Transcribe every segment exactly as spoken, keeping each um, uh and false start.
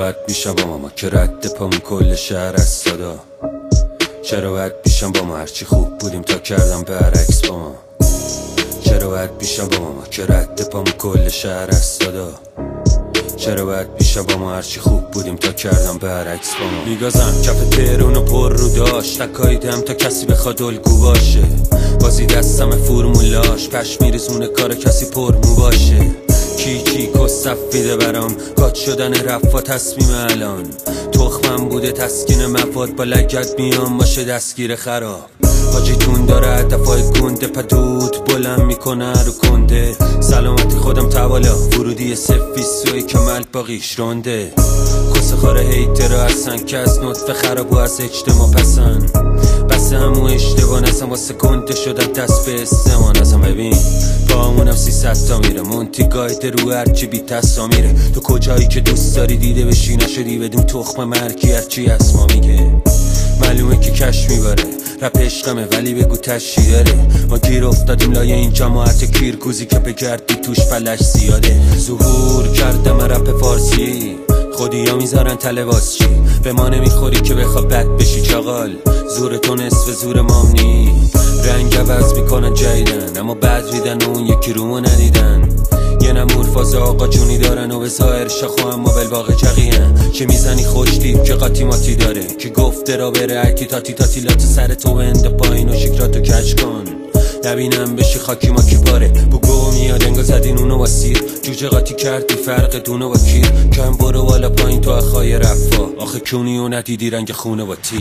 باید بیشم با ماما که رد پامون کل شهر است دادا. چرا باید بیشم با ما هرچی خوب بودیم تا کردم برعکس با ما. چرا باید بیشم با ماما که رد پامون کل شهر است دادا. چرا باید بیشم با ما هرچی خوب بودیم تا کردم برعکس با ما. میگازم کف تهرونو پر رو داشت تکایدم تا کسی بخواد الگو باشه. بازی دستم فرمولاش پش میرسونه کار کسی پرمو باشه. کی کی کسفیده برام گات شدن رفا تصمیم الان. تخمم بوده تسکین مفاد با لگت میام باشه دستگیر خراب. حاجیتون داره هدفای گنده پدود بلند میکنه رو کنده. سلامتی خودم توالا ورودی سفیسوی کمل باقیش رونده. کس خاره هیتر هستن که از نطفه خراب و از اجتماع پسن. بس همو اشتباه نسم واسه گنده شدم دست به استمان ازم. ببین پامونم سیصد تا میره مونتی گاید رو هرچی بی تصا میره. تو کجایی که دوست داری دیده بشی نشدی بدیم تخم مرکی هرچی از ما میگه. معلومه که کش میباره رپ عشقمه ولی بگو تشی داره. ما گیر افتادیم لای این جماعت کیرکوزی که بگردی توش فلش زیاده. ظهور کردم رپ فارسی خودی ها میذارن تلواس چی. به ما نمیخوری که بخوا بد بشی چاقال. زور تو نصف زور مامنی. رنگ عوض میکنن جایدن اما بد ریدن و اون یکی رومو ندیدن. یه نمور فاز آقا جونی دارن و به ظاهر شاخو اما بالواقع جقیهن. که میزنی خوش دیب که قاطی ماتی داره. که گفته را بره اکی تاتی تاتی لات سر تو بنده پایین و شکراتو کچ کن. نبینم بشی خاکی ما کی پاره. بگو میاد انگا زدین اونو با سیر. جوجه قاطی کردی فرق دونو با کیر. کم برو والا پایین تو اخای رفا. آخه کونی و ندیدی رنگ خونه با تیر.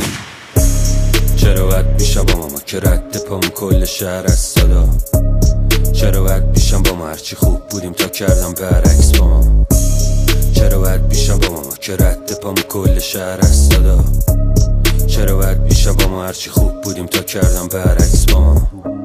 چرا باید بیشم با ماما که رد پامون کل شهر است دادا. چرا باید بیشم با ما هرچی خوب بودیم تا کردم برعکس با ما. چرا باید بیشم با ماما که رد پامون کل شهر است دادا. چرا باید بیشم با ما هرچی خوب بودیم تا کردم برعکس با ما.